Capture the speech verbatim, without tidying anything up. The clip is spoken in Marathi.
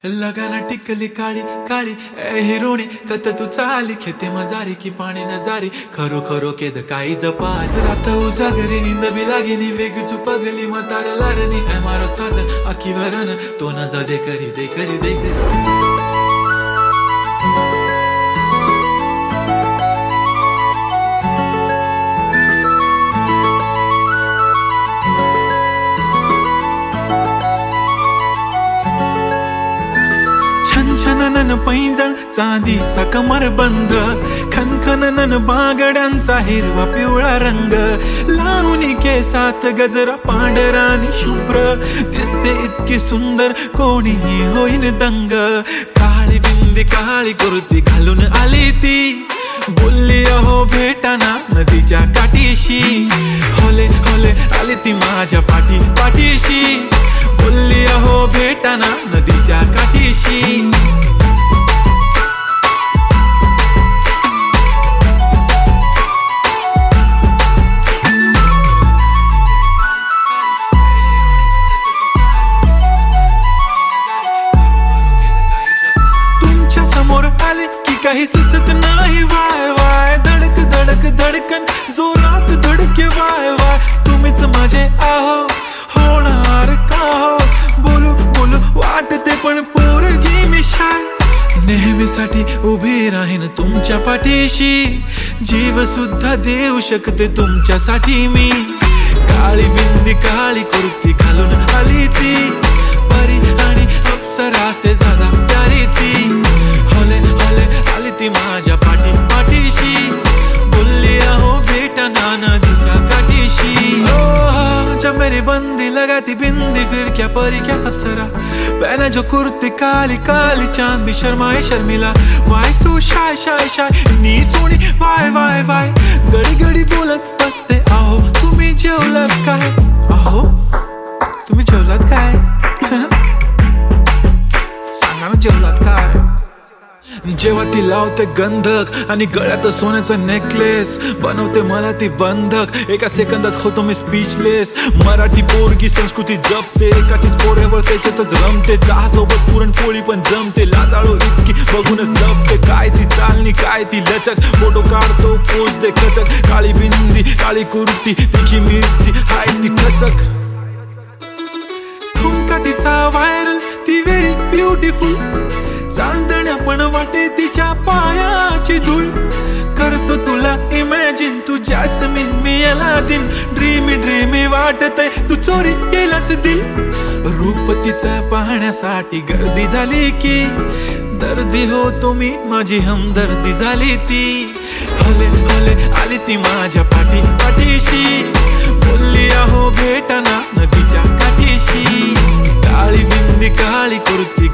लगाना टिकली काळी काळी ए हिरोणी कत तू चाली खेते मजारी की पाणी नजारी खरो खरो केद काही जपाल रात उजागरी निंद बी लागेनी वेग चुपगली मतार लारणी ए मारो साजन आखी वरन तो न जा दे करी दे करी दे करी छनछनन पैंजण चांदीचा कमरबंद खनखनन बांगड्यांचा हिरवा पिवळा रंग लावणी केसात गजरा पांढरा आणि शुभ्र दिसते इतकी सुंदर कोणीही होईन दंग काळी बिंदी काळी कुर्ती घालून आली ती बोलली अहो भेटाना नदीच्या काठीशी होले होले आली ती माझ्या पाठी पाठीशी बोलली अहो भेटाना नदीच्या काठीशी तुमच्या समोर आले की काही सुचत नाही वाय वाय धडक धडक धडकन जोरात धडके वाय वाय तुम्हीच माझे आहो होणार का हो बोलू बोलू वाटते पण पोरगी मी शाय नेहमीसाठी उभी राहीन तुमच्या पाठीशी जीव सुद्धा देऊ शकते तुमच्यासाठी मी काळी बिंदी काळी कुर्ती घालून आली ती परी आणि अप्सरा से ज्यादा प्यारी ती होले होले आली ती माझ्या पाठी पाठीशी बोलली अहो भेटना नदीच्या काठीशी जब मेरी बंदी लगाती बिंदी फिर क्या परी क्या अप्सरा पहने जो कुर्ती काली काली चांद भी शर्माए शर्मिला why so shy shy shy नी सोनी वाय वाय वाय गडी गडी बोलत बसते अहो तुम्ही जेवलात काय अहो तुम्ही जेवलात काय सांगा ना जेवलात काय जेव्हा ती लावते गंधक आणि गळ्यात सोन्याचा नेकलेस बनवते मला ती बंधक एका सेकंदात होतो मी स्पीचलेस मराठी पोरगी संस्कृती जपते एकाचीच पोऱ्यावर त्याच्यातच रमते चहासोबत पुरणपोळी पण जमते लाजाळू इतकी बघूनच लपते काय ती चालणी काय ती लचक फोटो काढतो पोज दे खचक काळी बिंदी काळी कुर्ती तिखी मिरची हाय ती खचक ठुमका तिचा व्हायरल ती व्हेरी ब्युटिफुल चांदण्या पण वाटे तिच्या पायाची धूळ करतो तुला इमॅजिन तू जॅस्मिन मी अलादीन ड्रीमी ड्रीमी वाटतय तू चोरी केलास दिल रूप तिचं पाहण्यासाठी गर्दी झाली की दर्दी हो तुम्ही माझी हमदर्दी झाली ती होले होले आली ती माझ्या पाठी पाठीशी बोलली अहो भेटना नदीच्या काठीशी काळी बिंदी काळी कुर्ती